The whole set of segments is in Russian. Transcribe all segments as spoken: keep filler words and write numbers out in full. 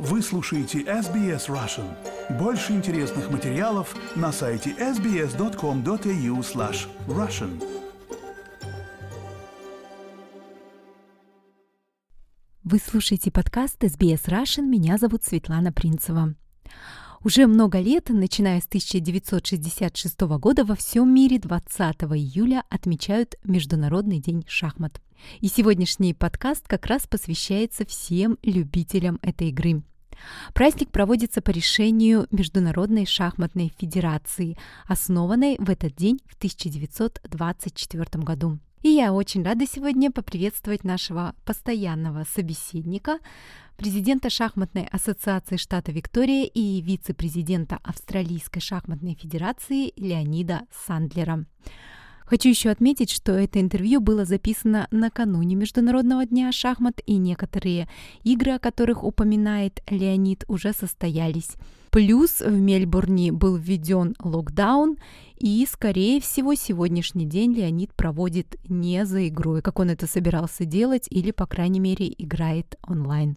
Вы слушаете эс би эс Russian. Больше интересных материалов на сайте эс би эс точка ком точка эй ю слэш Russian. Вы слушаете подкаст эс би эс Russian. Меня зовут Светлана Принцева. Уже много лет, начиная с тысяча девятьсот шестьдесят шестого года, во всем мире двадцатого июля отмечают Международный день шахмат. И сегодняшний подкаст как раз посвящается всем любителям этой игры. Праздник проводится по решению Международной шахматной федерации, основанной в этот день в тысяча девятьсот двадцать четвёртом году. И я очень рада сегодня поприветствовать нашего постоянного собеседника, президента Шахматной ассоциации штата Виктория и вице-президента Австралийской шахматной федерации Леонида Сандлера. Хочу еще отметить, что это интервью было записано накануне Международного дня шахмат, и некоторые игры, о которых упоминает Леонид, уже состоялись. Плюс в Мельбурне был введен локдаун, и, скорее всего, сегодняшний день Леонид проводит не за игрой, как он это собирался делать, или, по крайней мере, играет онлайн.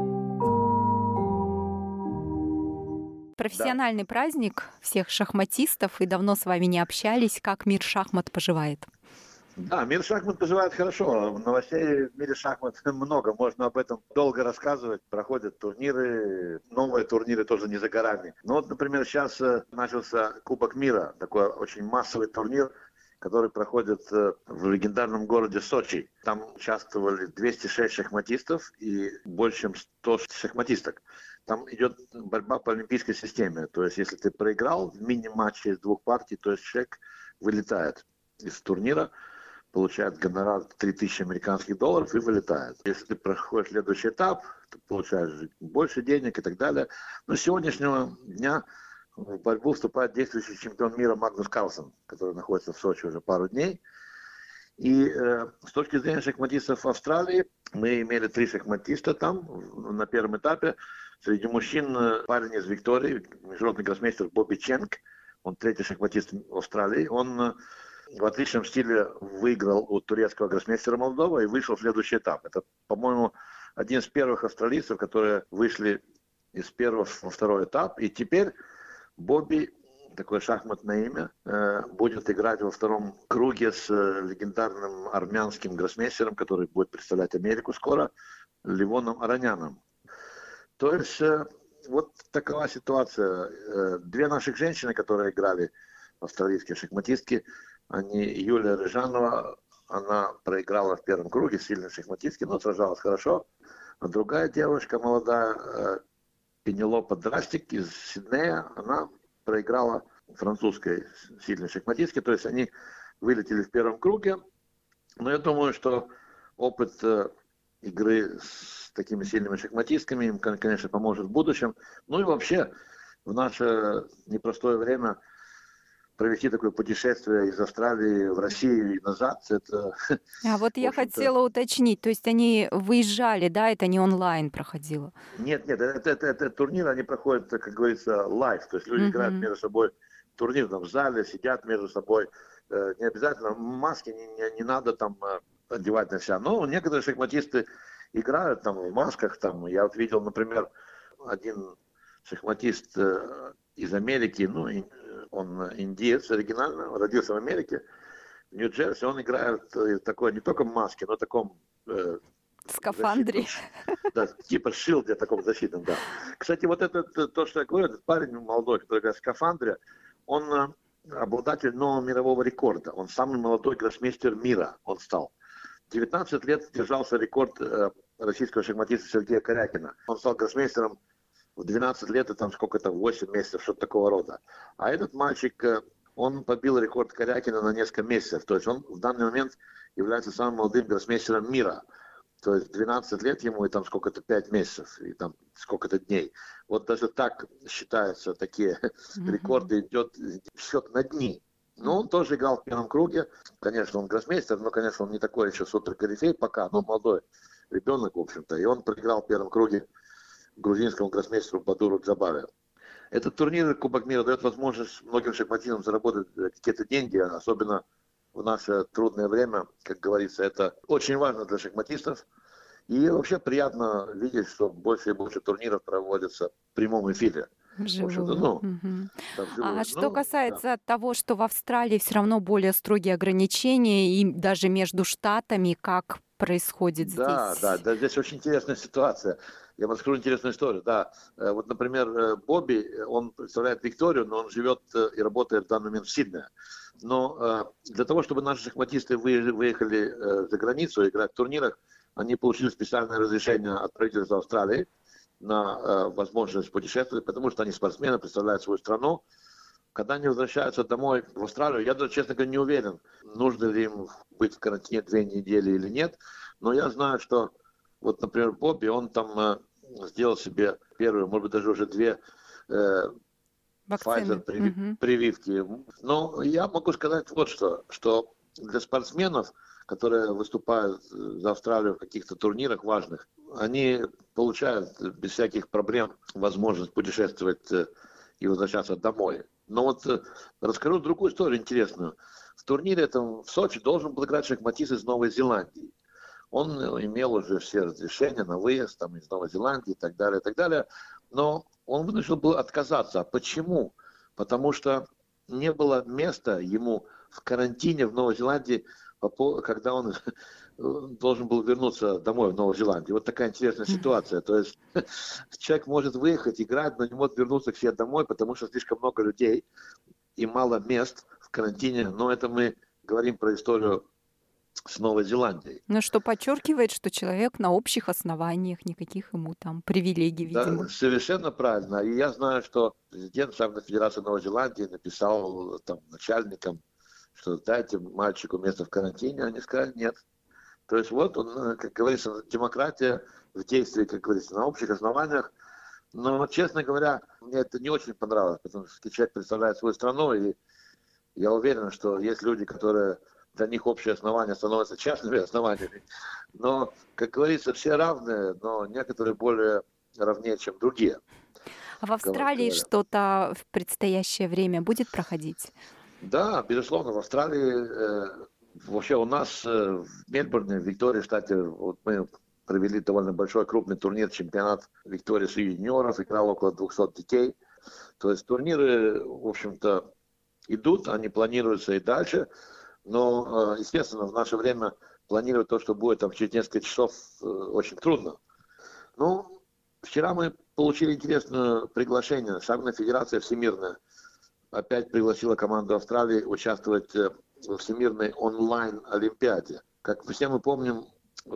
Профессиональный да. праздник всех шахматистов, и давно с вами не общались. Как мир шахмат поживает? Да, мир шахмат поживает хорошо. Новостей в мире шахмат много, можно об этом долго рассказывать. Проходят турниры, новые турниры тоже не за горами. Ну вот, например, сейчас начался Кубок мира, такой очень массовый турнир, который проходит в легендарном городе Сочи. Там участвовали двести шесть шахматистов и больше, чем сто шахматисток. Там идет борьба по олимпийской системе. То есть, если ты проиграл в мини-матче из двух партий, то есть человек вылетает из турнира, получает гонорар три тысячи американских долларов и вылетает. Если ты проходишь следующий этап, ты получаешь больше денег и так далее. Но с сегодняшнего дня в борьбу вступает действующий чемпион мира Магнус Карлсен, который находится в Сочи уже пару дней. И э, с точки зрения шахматистов Австралии, мы имели три шахматиста там на первом этапе. Среди мужчин парень из Виктории, международный гроссмейстер Бобби Ченг, он третий шахматист в Австралии. Он в отличном стиле выиграл у турецкого гроссмейстера Молдова и вышел в следующий этап. Это, по-моему, один из первых австралийцев, которые вышли из первого во второй этап. И теперь Бобби, такое шахматное имя, будет играть во втором круге с легендарным армянским гроссмейстером, который будет представлять Америку скоро, Левоном Ароняном. То есть вот такова ситуация. Две наших женщины, которые играли, австралийские шахматистки, они, Юлия Рыжанова, она проиграла в первом круге, сильной шахматистки, но сражалась хорошо. А другая девушка, молодая, Пенелопа Драстик из Сиднея, она проиграла французской сильной шахматистке, то есть они вылетели в первом круге. Но я думаю, что опыт игры с такими сильными шахматистками им, конечно, поможет в будущем. Ну и вообще в наше непростое время провести такое путешествие из Австралии в Россию и назад, это... А вот я хотела уточнить, то есть они выезжали, да, это не онлайн проходило? Нет, нет, это, это, это турнир, они проходят, как говорится, лайв, то есть люди uh-huh. играют между собой турнир там в зале, сидят между собой, не обязательно маски не, не, не надо там одевать на себя, но некоторые шахматисты играют там в масках, там, я вот видел, например, один шахматист из Америки, ну, он индиец оригинально, родился в Америке, в Нью-Джерси, он играет в такой, не только маске, но таком... Э, скафандре. Да, типа шилде таком защитном, да. Кстати, вот это, то, что я говорю, этот парень молодой, который играет в скафандре, он обладатель нового мирового рекорда. Он самый молодой гроссмейстер мира, он стал. девятнадцать лет держался рекорд э, российского шахматиста Сергея Корякина. Он стал гроссмейстером в двенадцать лет, и там сколько-то, восемь месяцев, что-то такого рода. А этот мальчик, он побил рекорд Корякина на несколько месяцев. То есть он в данный момент является самым молодым гроссмейстером мира. То есть двенадцать лет ему, и там сколько-то, пять месяцев, и там сколько-то дней. Вот даже так считаются такие mm-hmm. рекорды, идет счет на дни. Но он тоже играл в первом круге. Конечно, он гроссмейстер, но, конечно, он не такой еще суперкорифей пока, но молодой ребенок, в общем-то. И он проиграл в первом круге грузинскому гроссмейстеру Бадуру Джабаре. Этот турнир Кубок мира дает возможность многим шахматистам заработать какие-то деньги, особенно в наше трудное время, как говорится, это очень важно для шахматистов. И вообще приятно видеть, что больше и больше турниров проводятся в прямом эфире. В общем-то, Вживую. ну, Мгм. да, А вживую. что Ну, да. касается того, что в Австралии все равно более строгие ограничения, и даже между штатами, как происходит Да, да, здесь? да, здесь очень интересная ситуация. Я вам расскажу интересную историю. Да, Э, вот, например, э, Бобби, э, он представляет Викторию, но он живет э, и работает в данный момент в Сиднее. Но э, для того, чтобы наши шахматисты вы- выехали э, за границу играть в турнирах, они получили специальное разрешение от правительства Австралии на э, возможность путешествовать, потому что они спортсмены, представляют свою страну. Когда они возвращаются домой в Австралию, я даже, честно говоря, не уверен, нужно ли им быть в карантине две недели или нет. Но я знаю, что вот, например, Бобби, он там э, сделал себе первую, может быть, даже уже две э, Pfizer Вакцины. приви- Мгм. прививки. Но я могу сказать вот что, что для спортсменов, которые выступают за Австралию в каких-то турнирах важных, они получают без всяких проблем возможность путешествовать э, и возвращаться домой. Но вот э, расскажу другую историю интересную. В турнире этом в Сочи должен был играть шахматист из Новой Зеландии. Он э, имел уже все разрешения на выезд там, из Новой Зеландии и так далее, и так далее. Но он вынужден был отказаться. А почему? Потому что не было места ему в карантине в Новой Зеландии, когда он должен был вернуться домой в Новую Зеландию. Вот такая интересная ситуация. То есть человек может выехать, играть, но не может вернуться к себе домой, потому что слишком много людей и мало мест в карантине. Но это мы говорим про историю с Новой Зеландией. Ну, что подчеркивает, что человек на общих основаниях, никаких ему там привилегий, Да, видимо. совершенно правильно. И я знаю, что президент Шахматной Федерации Новой Зеландии написал там начальникам, что дайте мальчику место в карантине, они сказали нет. То есть вот он, как говорится, демократия в действии, как говорится, на общих основаниях. Но, честно говоря, мне это не очень понравилось, потому что человек представляет свою страну, и я уверен, что есть люди, которые для них общие основания становятся частными основаниями. Но, как говорится, все равны, но некоторые более равнее, чем другие, А в Австралии говоря. что-то в предстоящее время будет проходить? Да, безусловно, в Австралии, э, вообще у нас э, в Мельбурне, в Виктории, штате, вот мы провели довольно большой крупный турнир, чемпионат Виктории среди юниоров, играло около двухсот детей. То есть турниры, в общем-то, идут, они планируются и дальше. Но, естественно, в наше время планировать то, что будет там через несколько часов, очень трудно. Ну, вчера мы получили интересное приглашение. Шахматная федерация всемирная опять пригласила команду Австралии участвовать во всемирной онлайн-олимпиаде. Как все мы помним,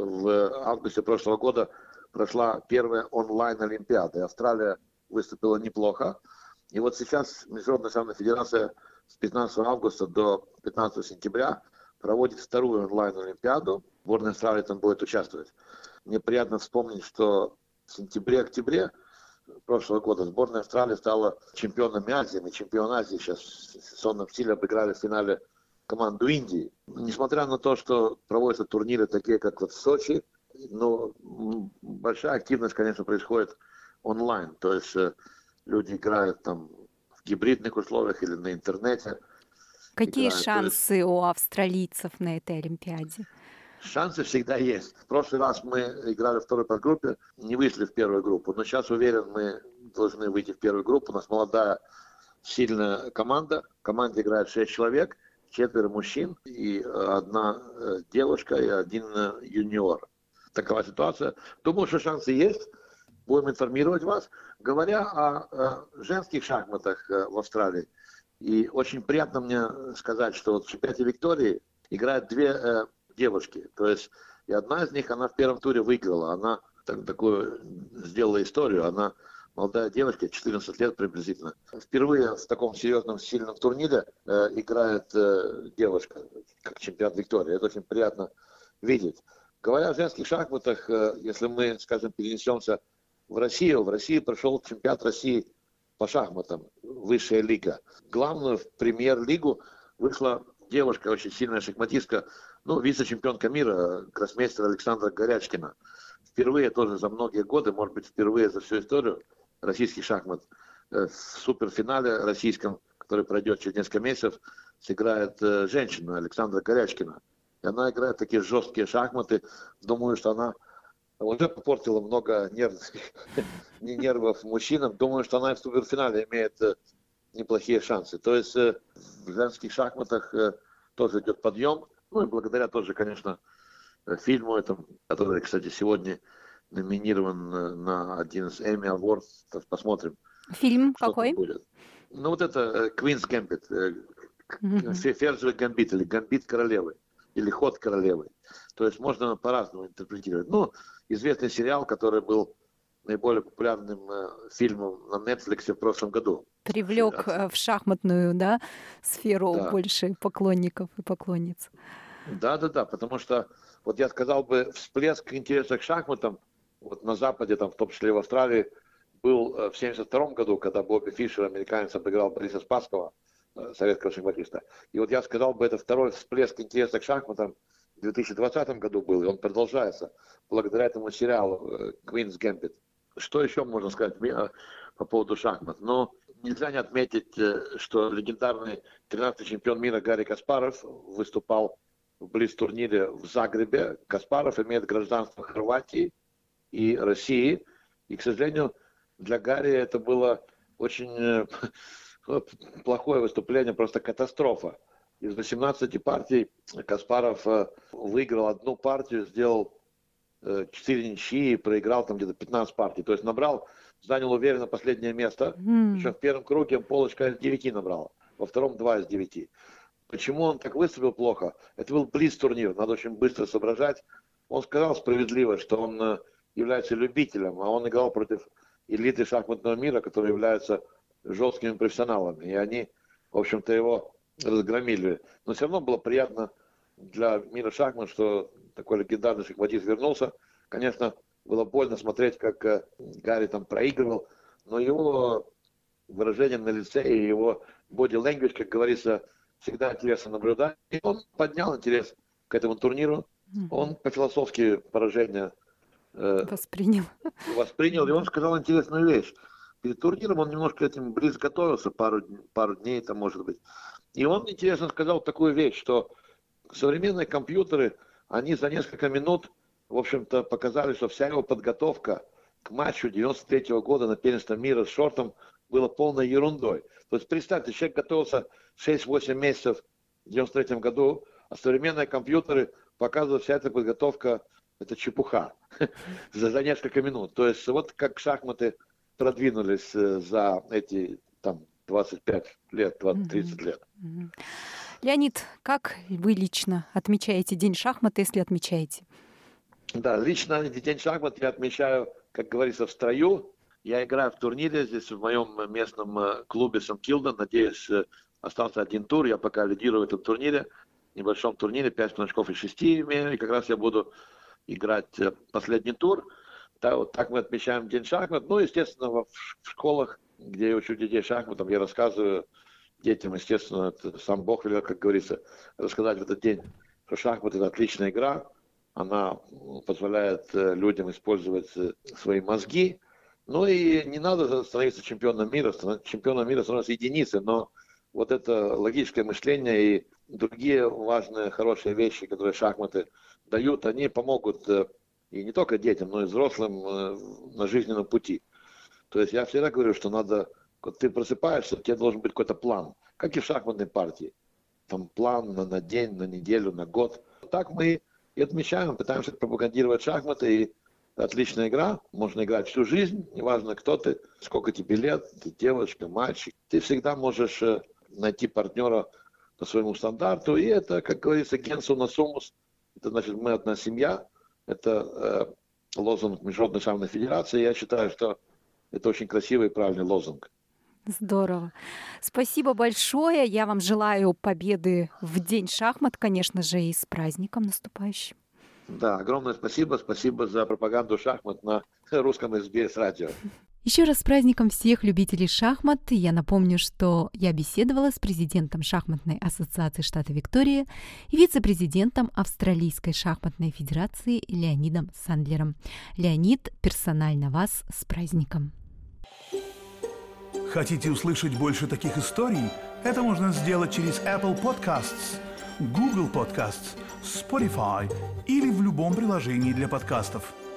в августе прошлого года прошла первая онлайн-олимпиада. И Австралия выступила неплохо. И вот сейчас Международная шахматная федерация с пятнадцатого августа до пятнадцатого сентября проводит вторую онлайн-олимпиаду. Сборная Австралии там будет участвовать. Мне приятно вспомнить, что в сентябре-октябре прошлого года сборная Австралии стала чемпионом Азии. Мы чемпион Азии сейчас в сенсационном стиле обыграли в финале команду Индии. Несмотря на то, что проводятся турниры такие, как вот в Сочи, но большая активность, конечно, происходит онлайн. То есть люди играют там в гибридных условиях или на интернете. Какие Играют. шансы есть... у австралийцев на этой Олимпиаде? Шансы всегда есть. В прошлый раз мы играли в второй подгруппе, не вышли в первую группу. Но сейчас, уверен, мы должны выйти в первую группу. У нас молодая, сильная команда. В команде играет шесть человек, четверо мужчин и одна девушка и один юниор. Такова ситуация. Думаю, что шансы есть. Будем информировать вас. Говоря о женских шахматах в Австралии, и очень приятно мне сказать, что вот в чемпионате Виктории играют две девушки. То есть и одна из них, она в первом туре выиграла. Она так, такую сделала историю. Она молодая девочка, четырнадцать лет приблизительно. Впервые в таком серьезном, сильном турнире э, играет э, девушка, как чемпион Виктории. Это очень приятно видеть. Говоря о женских шахматах, э, если мы, скажем, перенесемся в Россию, в России прошел чемпионат России по шахматам, высшая лига. Главную в премьер-лигу вышла девушка, очень сильная шахматистка, ну, вице-чемпионка мира, гроссмейстер Александра Горячкина. Впервые тоже за многие годы, может быть, впервые за всю историю российских шахмат в суперфинале российском, который пройдет через несколько месяцев, сыграет женщина Александра Горячкина. И она играет такие жесткие шахматы. Думаю, что она уже попортила много нервных, нервов мужчинам. Думаю, что она в суперфинале имеет неплохие шансы. То есть в женских шахматах тоже идет подъем. Ну и благодаря тоже, конечно, фильму этому, который, кстати, сегодня номинирован на один из Emmy Awards. Посмотрим. Фильм какой? Будет. Ну вот это Queen's Gambit. Mm-hmm. Ферзевый гамбит или гамбит королевы. Или ход королевы. То есть можно по-разному интерпретировать. Ну, известный сериал, который был наиболее популярным э, фильмом на Netflix в прошлом году. Привлек От... в шахматную, да, сферу да. больше поклонников и поклонниц. Да-да-да, потому что, вот я сказал бы, всплеск интереса к шахматам вот на Западе, там, в том числе и в Австралии, был в семьдесят втором году, когда Бобби Фишер, американец, обыграл Бориса Спасского, советского шахматиста. И вот я сказал бы, это второй всплеск интереса к шахматам в две тысячи двадцатом году был, и он продолжается благодаря этому сериалу Queen's Gambit. Что еще можно сказать по поводу шахмат? Ну, нельзя не отметить, что легендарный тринадцатый чемпион мира Гарри Каспаров выступал в блиц-турнире в Загребе. Каспаров имеет гражданство Хорватии и России. И, к сожалению, для Гарри это было очень плохое выступление, просто катастрофа. Из восемнадцати партий Каспаров выиграл одну партию, сделал четыре ничьи и проиграл там где-то пятнадцать партий. То есть набрал, занял уверенно последнее место. Mm. Причем в первом круге полочка из девяти набрал, во втором два из девяти. Почему он так выступил плохо? Это был блиц-турнир, надо очень быстро соображать. Он сказал справедливо, что он является любителем, а он играл против элиты шахматного мира, которые являются жесткими профессионалами. И они, в общем-то, его разгромили. Но все равно было приятно для мира шахмат, что такой легендарный шахматист вернулся. Конечно, было больно смотреть, как Гарри там проигрывал, но его выражение на лице и его body language, как говорится, всегда интересно наблюдать. И он поднял интерес к этому турниру. Он по-философски поражение э, воспринял. воспринял, и он сказал интересную вещь. Перед турниром он немножко этим близко готовился, пару, пару дней там, может быть. И он интересно сказал такую вещь, что современные компьютеры, они за несколько минут, в общем-то, показали, что вся его подготовка к матчу девяносто третьего года на первенство мира с шортом была полной ерундой. То есть, представьте, человек готовился шесть-восемь месяцев в девяносто третьем году, а современные компьютеры показывают, вся эта подготовка, это чепуха за, за несколько минут. То есть, вот как шахматы продвинулись за эти там двадцать пять лет, двадцать-тридцать лет. Леонид, как вы лично отмечаете День шахмат, если отмечаете? Да, лично День шахмат я отмечаю, как говорится, в строю. Я играю в турнире здесь в моем местном клубе Сан-Килден. Надеюсь, остался один тур. Я пока лидирую в этом турнире, небольшом турнире, пять очков из шести имею. И как раз я буду играть последний тур. Так, вот так мы отмечаем День шахмат. Ну, естественно, в школах, где я учу детей шахматам, я рассказываю детям, естественно, это сам Бог велел, как говорится, рассказать в этот день, что шахмат – это отличная игра. Она позволяет людям использовать свои мозги. Ну и не надо становиться чемпионом мира. Чемпионом мира становятся единицы, но вот это логическое мышление и другие важные, хорошие вещи, которые шахматы дают, они помогут и не только детям, но и взрослым на жизненном пути. То есть я всегда говорю, что надо, когда ты просыпаешься, у тебя должен быть какой-то план, как и в шахматной партии. Там план на, на день, на неделю, на год. Так мы и отмечаем, пытаемся пропагандировать шахматы. И отличная игра, можно играть всю жизнь, неважно кто ты, сколько тебе лет, ты девочка, мальчик. Ты всегда можешь найти партнера по своему стандарту. И это, как говорится, gens una sumus. Это значит, мы одна семья. Это э, лозунг Международной шахматной федерации. Я считаю, что это очень красивый и правильный лозунг. Здорово. Спасибо большое. Я вам желаю победы в День шахмат, конечно же, и с праздником наступающим. Да, огромное спасибо. Спасибо за пропаганду шахмат на русском эс би эс радио. Еще раз с праздником всех любителей шахмат. Я напомню, что я беседовала с президентом Шахматной ассоциации штата Виктория и вице-президентом Австралийской шахматной федерации Леонидом Сандлером. Леонид, персонально вас с праздником. Хотите услышать больше таких историй? Это можно сделать через Apple Podcasts, Google Podcasts, Spotify или в любом приложении для подкастов.